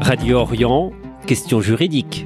Radio Orient, questions juridiques.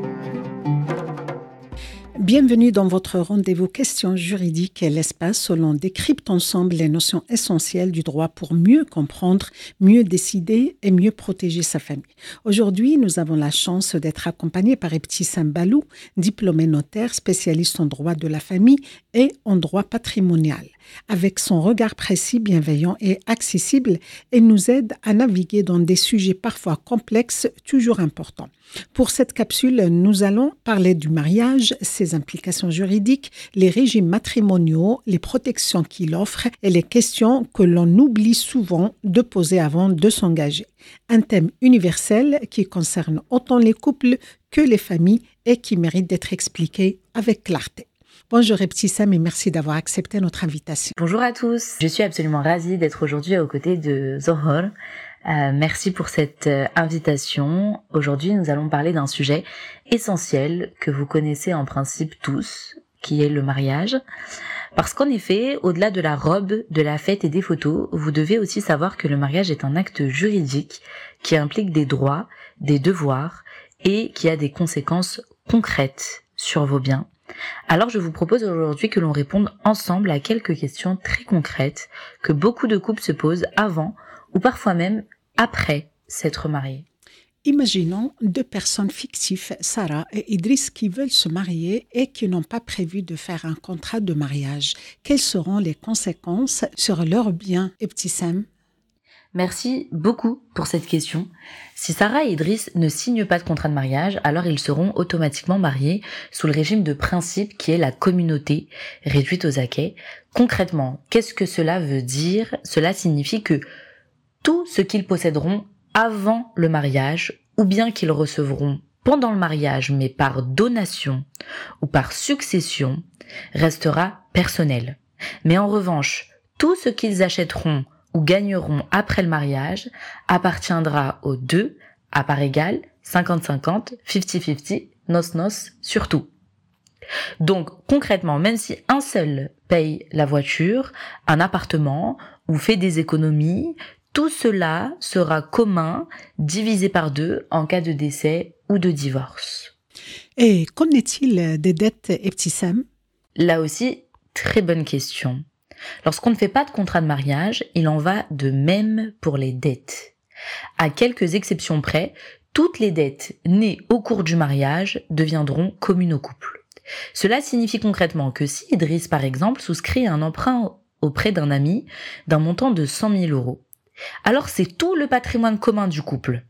Bienvenue dans votre rendez-vous questions juridiques, l'espace où l'on décrypte ensemble les notions essentielles du droit pour mieux comprendre, mieux décider et mieux protéger sa famille. Aujourd'hui, nous avons la chance d'être accompagnés par Ebtissam Balou, diplômé notaire, spécialiste en droit de la famille et en droit patrimonial. Avec son regard précis, bienveillant et accessible, elle nous aide à naviguer dans des sujets parfois complexes, toujours importants. Pour cette capsule, nous allons parler du mariage, ses implications juridiques, les régimes matrimoniaux, les protections qu'il offre et les questions que l'on oublie souvent de poser avant de s'engager. Un thème universel qui concerne autant les couples que les familles et qui mérite d'être expliqué avec clarté. Bonjour Ebtissam et merci d'avoir accepté notre invitation. Bonjour à tous, je suis absolument ravie d'être aujourd'hui aux côtés de Zohor. Merci pour cette invitation. Aujourd'hui, nous allons parler d'un sujet essentiel que vous connaissez en principe tous, qui est le mariage. Parce qu'en effet, au-delà de la robe, de la fête et des photos, vous devez aussi savoir que le mariage est un acte juridique qui implique des droits, des devoirs et qui a des conséquences concrètes sur vos biens. Alors je vous propose aujourd'hui que l'on réponde ensemble à quelques questions très concrètes que beaucoup de couples se posent avant ou parfois même après s'être mariés. Imaginons deux personnes fictives, Sarah et Idriss, qui veulent se marier et qui n'ont pas prévu de faire un contrat de mariage. Quelles seront les conséquences sur leurs biens, Ebtissam ? Merci beaucoup pour cette question. Si Sarah et Idriss ne signent pas de contrat de mariage, alors ils seront automatiquement mariés sous le régime de principe qui est la communauté réduite aux acquêts. Concrètement, qu'est-ce que cela veut dire ? Cela signifie que tout ce qu'ils posséderont avant le mariage, ou bien qu'ils recevront pendant le mariage, mais par donation ou par succession, restera personnel. Mais en revanche, tout ce qu'ils achèteront ou gagneront après le mariage appartiendra aux deux à part égale, 50-50, 50-50, nos-nos, surtout. Donc concrètement, même si un seul paye la voiture, un appartement ou fait des économies, tout cela sera commun, divisé par deux en cas de décès ou de divorce. Et qu'en est-il des dettes, Ebtissam ? Là aussi, très bonne question. Lorsqu'on ne fait pas de contrat de mariage, il en va de même pour les dettes. À quelques exceptions près, toutes les dettes nées au cours du mariage deviendront communes au couple. Cela signifie concrètement que si Idriss, par exemple, souscrit un emprunt auprès d'un ami d'un montant de 100 000 euros, alors c'est tout le patrimoine commun du couple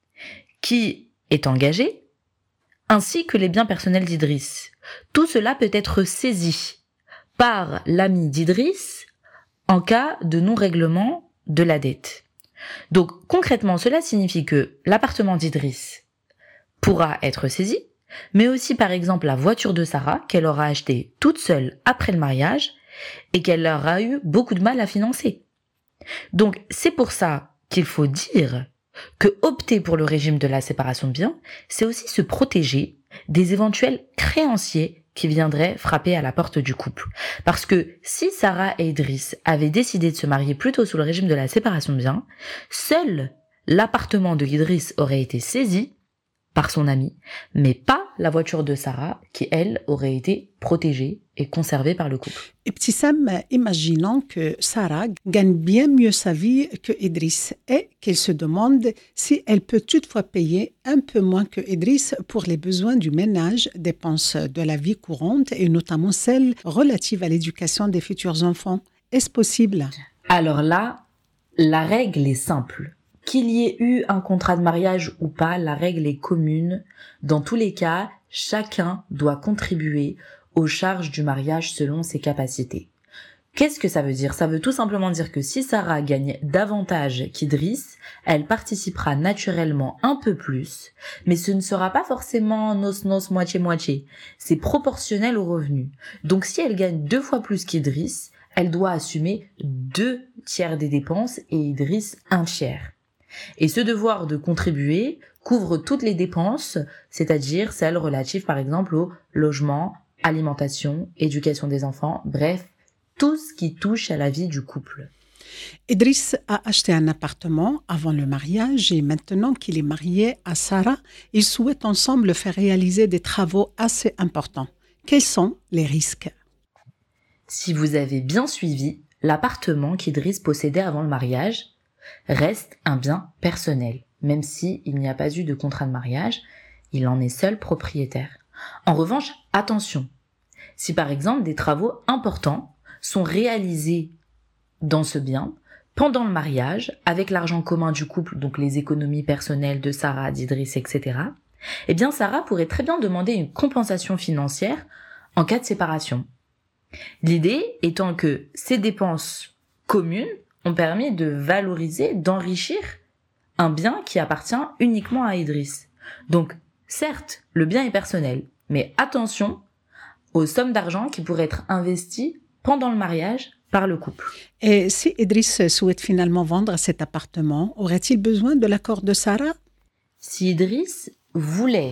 qui est engagé, ainsi que les biens personnels d'Idriss. Tout cela peut être saisi par l'ami d'Idriss en cas de non-règlement de la dette. Donc concrètement, cela signifie que l'appartement d'Idriss pourra être saisi, mais aussi par exemple la voiture de Sarah qu'elle aura achetée toute seule après le mariage et qu'elle aura eu beaucoup de mal à financer. Donc c'est pour ça qu'il faut dire que opter pour le régime de la séparation de biens, c'est aussi se protéger des éventuels créanciers qui viendraient frapper à la porte du couple. Parce que si Sarah et Idriss avaient décidé de se marier plutôt sous le régime de la séparation de biens, seul l'appartement de Idriss aurait été saisi par son ami, mais pas la voiture de Sarah qui, elle, aurait été protégée et conservée par le couple. Ebtissam, imaginons que Sarah gagne bien mieux sa vie que Idriss et qu'elle se demande si elle peut toutefois payer un peu moins que Idriss pour les besoins du ménage, dépenses de la vie courante et notamment celles relatives à l'éducation des futurs enfants. Est-ce possible ? Alors là, la règle est simple. Qu'il y ait eu un contrat de mariage ou pas, la règle est commune. Dans tous les cas, chacun doit contribuer aux charges du mariage selon ses capacités. Qu'est-ce que ça veut dire ? Ça veut tout simplement dire que si Sarah gagne davantage qu'Idriss, elle participera naturellement un peu plus, mais ce ne sera pas forcément nos-nos, moitié-moitié. C'est proportionnel au revenu. Donc si elle gagne 2 fois plus qu'Idriss, elle doit assumer 2/3 des dépenses et Idriss 1/3. Et ce devoir de contribuer couvre toutes les dépenses, c'est-à-dire celles relatives par exemple au logement, alimentation, éducation des enfants, bref, tout ce qui touche à la vie du couple. Idriss a acheté un appartement avant le mariage et maintenant qu'il est marié à Sarah, ils souhaitent ensemble faire réaliser des travaux assez importants. Quels sont les risques? Si vous avez bien suivi, l'appartement qu'Idriss possédait avant le mariage reste un bien personnel. Même s'il n'y a pas eu de contrat de mariage, il en est seul propriétaire. En revanche, attention, si par exemple des travaux importants sont réalisés dans ce bien, pendant le mariage, avec l'argent commun du couple, donc les économies personnelles de Sarah, d'Idriss, etc., eh bien Sarah pourrait très bien demander une compensation financière en cas de séparation. L'idée étant que ces dépenses communes ont permis de valoriser, d'enrichir un bien qui appartient uniquement à Idriss. Donc, certes, le bien est personnel, mais attention aux sommes d'argent qui pourraient être investies pendant le mariage par le couple. Et si Idriss souhaite finalement vendre cet appartement, aurait-il besoin de l'accord de Sarah? Si Idriss voulait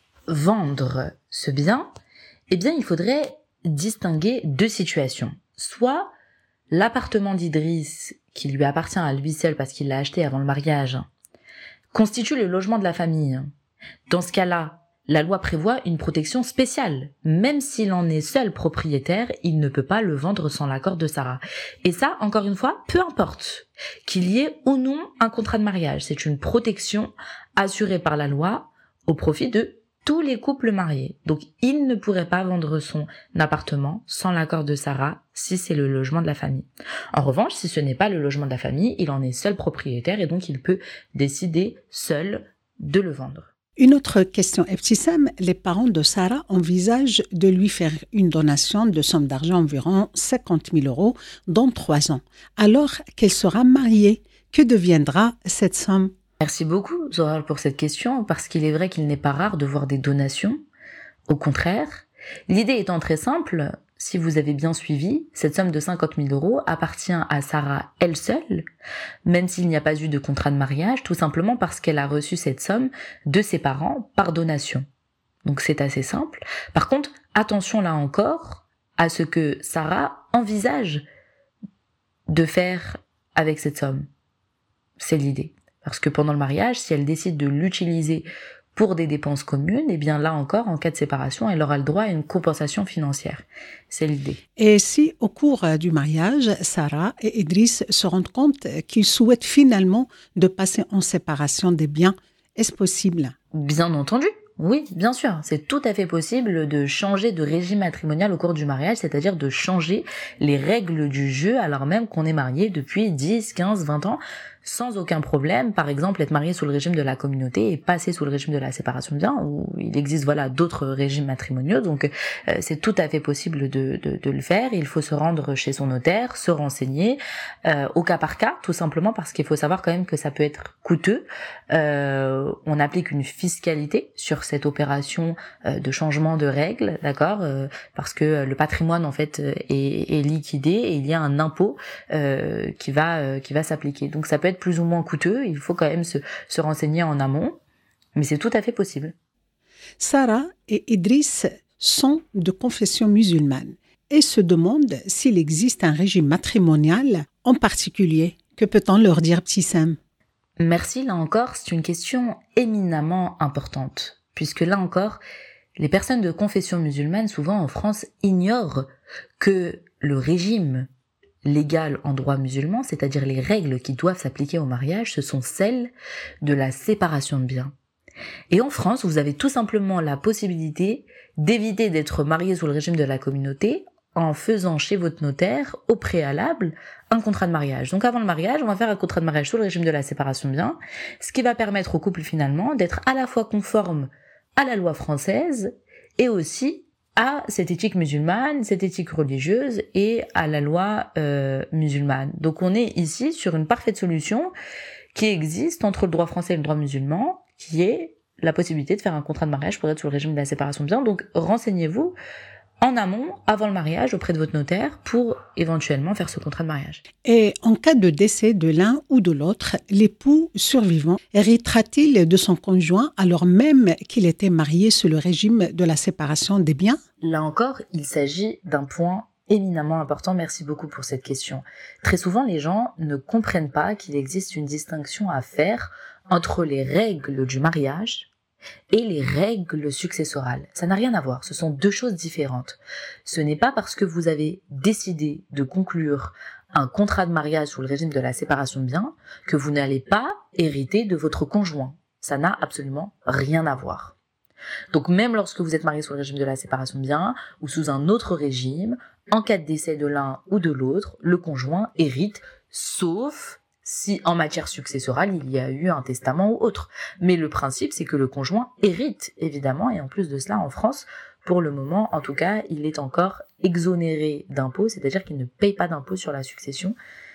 vendre ce bien, eh bien, il faudrait distinguer deux situations. Soit l'appartement d'Idriss, qui lui appartient à lui seul parce qu'il l'a acheté avant le mariage, constitue le logement de la famille. Dans ce cas-là, la loi prévoit une protection spéciale. Même s'il en est seul propriétaire, il ne peut pas le vendre sans l'accord de Sarah. Et ça, encore une fois, peu importe qu'il y ait ou non un contrat de mariage. C'est une protection assurée par la loi au profit de tous les couples mariés. Donc, il ne pourrait pas vendre son appartement sans l'accord de Sarah si c'est le logement de la famille. En revanche, si ce n'est pas le logement de la famille, il en est seul propriétaire et donc il peut décider seul de le vendre. Une autre question, Ebtissam, les parents de Sarah envisagent de lui faire une donation de somme d'argent environ 50 000 € dans 3 ans. Alors qu'elle sera mariée, que deviendra cette somme? Merci beaucoup, Zohar, pour cette question, parce qu'il est vrai qu'il n'est pas rare de voir des donations. Au contraire, l'idée étant très simple, si vous avez bien suivi, cette somme de 50 000 € appartient à Sarah elle seule, même s'il n'y a pas eu de contrat de mariage, tout simplement parce qu'elle a reçu cette somme de ses parents par donation. Donc c'est assez simple. Par contre, attention là encore à ce que Sarah envisage de faire avec cette somme. C'est l'idée. Parce que pendant le mariage, si elle décide de l'utiliser pour des dépenses communes, eh bien là encore, en cas de séparation, elle aura le droit à une compensation financière. C'est l'idée. Et si, au cours du mariage, Sarah et Idriss se rendent compte qu'ils souhaitent finalement de passer en séparation des biens, est-ce possible? Bien entendu. Oui, bien sûr, c'est tout à fait possible de changer de régime matrimonial au cours du mariage, c'est-à-dire de changer les règles du jeu alors même qu'on est marié depuis 10, 15, 20 ans sans aucun problème. Par exemple, être marié sous le régime de la communauté et passer sous le régime de la séparation de biens, où il existe d'autres régimes matrimoniaux, donc c'est tout à fait possible de le faire. Il faut se rendre chez son notaire, se renseigner au cas par cas, tout simplement parce qu'il faut savoir quand même que ça peut être coûteux. On applique une fiscalité sur cette opération de changement de règles, d'accord, parce que le patrimoine en fait est liquidé et il y a un impôt qui va s'appliquer. Donc ça peut être plus ou moins coûteux, il faut quand même se renseigner en amont, mais c'est tout à fait possible. Sarah et Idriss sont de confession musulmane et se demandent s'il existe un régime matrimonial en particulier. Que peut-on leur dire, Ebtissam? Merci, là encore, c'est une question éminemment importante, puisque là encore, les personnes de confession musulmane, souvent en France, ignorent que le régime légal en droit musulman, c'est-à-dire les règles qui doivent s'appliquer au mariage, ce sont celles de la séparation de biens. Et en France, vous avez tout simplement la possibilité d'éviter d'être marié sous le régime de la communauté en faisant chez votre notaire, au préalable, un contrat de mariage. Donc avant le mariage, on va faire un contrat de mariage sous le régime de la séparation de biens, ce qui va permettre au couple finalement d'être à la fois conforme à la loi française et aussi à cette éthique musulmane, cette éthique religieuse et à la loi musulmane. Donc on est ici sur une parfaite solution qui existe entre le droit français et le droit musulman, qui est la possibilité de faire un contrat de mariage pour être sous le régime de la séparation de biens. Donc renseignez-vous en amont, avant le mariage, auprès de votre notaire, pour éventuellement faire ce contrat de mariage. Et en cas de décès de l'un ou de l'autre, l'époux survivant héritera-t-il de son conjoint alors même qu'il était marié sous le régime de la séparation des biens? Là encore, il s'agit d'un point éminemment important, merci beaucoup pour cette question. Très souvent, les gens ne comprennent pas qu'il existe une distinction à faire entre les règles du mariage et les règles successorales. Ça n'a rien à voir, ce sont deux choses différentes. Ce n'est pas parce que vous avez décidé de conclure un contrat de mariage sous le régime de la séparation de biens que vous n'allez pas hériter de votre conjoint. Ça n'a absolument rien à voir. Donc même lorsque vous êtes marié sous le régime de la séparation de biens ou sous un autre régime, en cas de décès de l'un ou de l'autre, le conjoint hérite, sauf si en matière successorale il y a eu un testament ou autre. Mais le principe c'est que le conjoint hérite évidemment, et en plus de cela en France, pour le moment en tout cas, il est encore exonéré d'impôts, c'est-à-dire qu'il ne paye pas d'impôts sur la succession.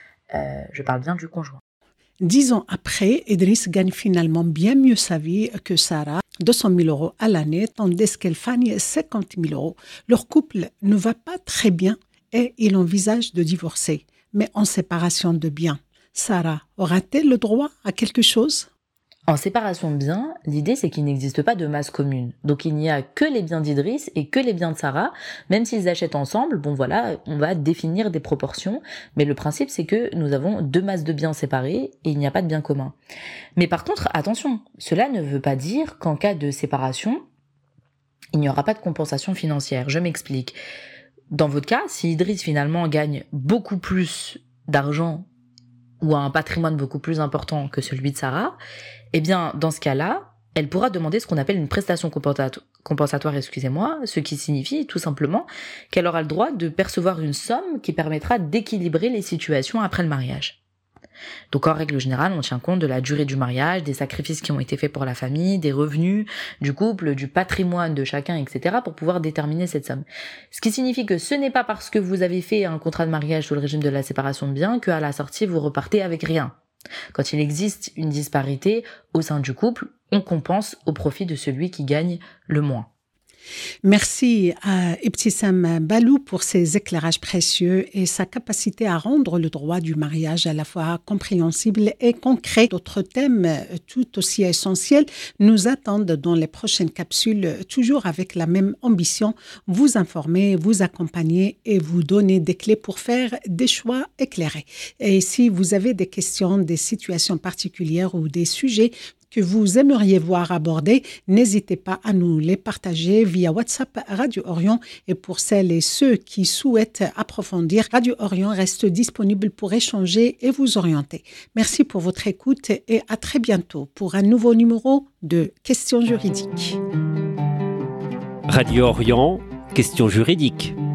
Je parle bien du conjoint. 10 ans après, Idriss gagne finalement bien mieux sa vie que Sarah, 200 000 euros à l'année, tandis qu'Elfanie 50 000 euros. Leur couple ne va pas très bien et il envisage de divorcer, mais en séparation de biens. Sarah aura-t-elle le droit à quelque chose ? En séparation de biens, l'idée c'est qu'il n'existe pas de masse commune. Donc il n'y a que les biens d'Idriss et que les biens de Sarah. Même s'ils achètent ensemble, bon voilà, on va définir des proportions. Mais le principe c'est que nous avons deux masses de biens séparées et il n'y a pas de biens communs. Mais par contre, attention, cela ne veut pas dire qu'en cas de séparation, il n'y aura pas de compensation financière. Je m'explique. Dans votre cas, si Idriss finalement gagne beaucoup plus d'argent ou a un patrimoine beaucoup plus important que celui de Sarah, eh bien, dans ce cas-là, elle pourra demander ce qu'on appelle une prestation compensatoire, ce qui signifie tout simplement qu'elle aura le droit de percevoir une somme qui permettra d'équilibrer les situations après le mariage. Donc en règle générale, on tient compte de la durée du mariage, des sacrifices qui ont été faits pour la famille, des revenus du couple, du patrimoine de chacun, etc. pour pouvoir déterminer cette somme. Ce qui signifie que ce n'est pas parce que vous avez fait un contrat de mariage sous le régime de la séparation de biens qu'à la sortie vous repartez avec rien. Quand il existe une disparité au sein du couple, on compense au profit de celui qui gagne le moins. Merci à Ibtissam Balou pour ses éclairages précieux et sa capacité à rendre le droit du mariage à la fois compréhensible et concret. D'autres thèmes tout aussi essentiels nous attendent dans les prochaines capsules, toujours avec la même ambition, vous informer, vous accompagner et vous donner des clés pour faire des choix éclairés. Et si vous avez des questions, des situations particulières ou des sujets que vous aimeriez voir abordés, n'hésitez pas à nous les partager via WhatsApp Radio Orient. Et pour celles et ceux qui souhaitent approfondir, Radio Orient reste disponible pour échanger et vous orienter. Merci pour votre écoute et à très bientôt pour un nouveau numéro de Questions juridiques. Radio Orient, questions juridiques.